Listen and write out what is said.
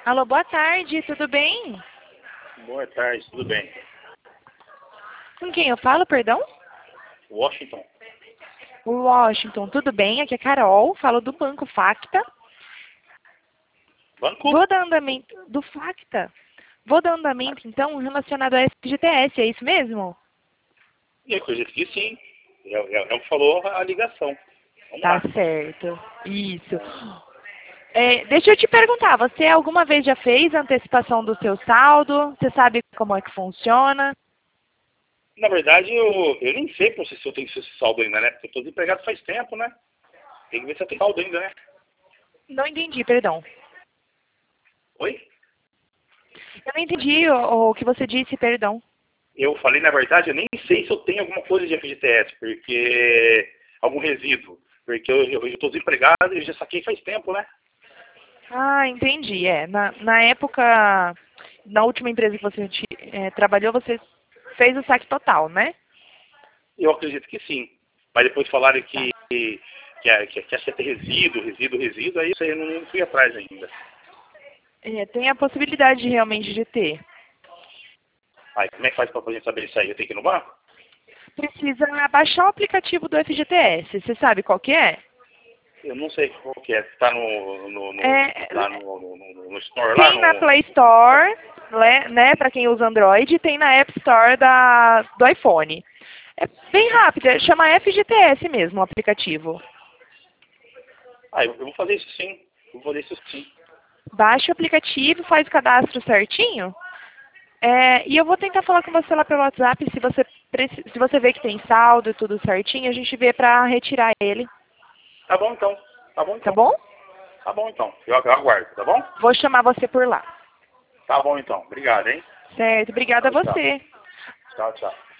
Alô, boa tarde, tudo bem? Boa tarde, tudo bem? Com quem eu falo, perdão? Washington. Washington, tudo bem? Aqui é Carol, falo do Banco Facta. Banco? Vou dar andamento do Facta. Vou dar andamento, então, relacionado a FGTS, é isso mesmo? Eu acredito que sim. É o que falou a ligação. Vamos Tá lá. certo, isso. Deixa eu te perguntar, você alguma vez já fez a antecipação do seu saldo? Você sabe como é que funciona? Na verdade, eu nem sei se eu tenho esse saldo ainda, né? Porque eu tô desempregado faz tempo, né? Tem que ver se eu tenho saldo ainda, né? Não entendi, perdão. Oi? Eu não entendi o que você disse, perdão. Eu falei, na verdade, eu nem sei se eu tenho alguma coisa de FGTS, porque... algum resíduo. Porque eu tô desempregado e já saquei faz tempo, né? Ah, entendi. Na época, na última empresa que você trabalhou, você fez o saque total, né? Eu acredito que sim. Mas depois falaram Tá. que acha que é resíduo, aí eu não fui atrás ainda. Tem a possibilidade realmente de ter. Aí, como é que faz pra gente saber isso aí? Eu tenho que ir no banco? Precisa baixar o aplicativo do FGTS. Você sabe qual que é? Eu não sei qual que é. Tá lá É, no store, lá tem na no... Play Store, né, para quem usa Android, e tem na App Store do iPhone. É bem rápido, chama FGTS mesmo o aplicativo. Ah, eu vou fazer isso sim. Eu vou fazer isso sim. Baixa o aplicativo, faz o cadastro certinho. E eu vou tentar falar com você lá pelo WhatsApp, se você vê que tem saldo e tudo certinho, a gente vê para retirar ele, Tá bom então. Tá bom tá então. bom? Tá bom então. Eu aguardo, tá bom? Vou chamar você por lá. Tá bom então. Obrigado, hein? Certo, obrigada a Tchau, tchau. você. Tchau, tchau.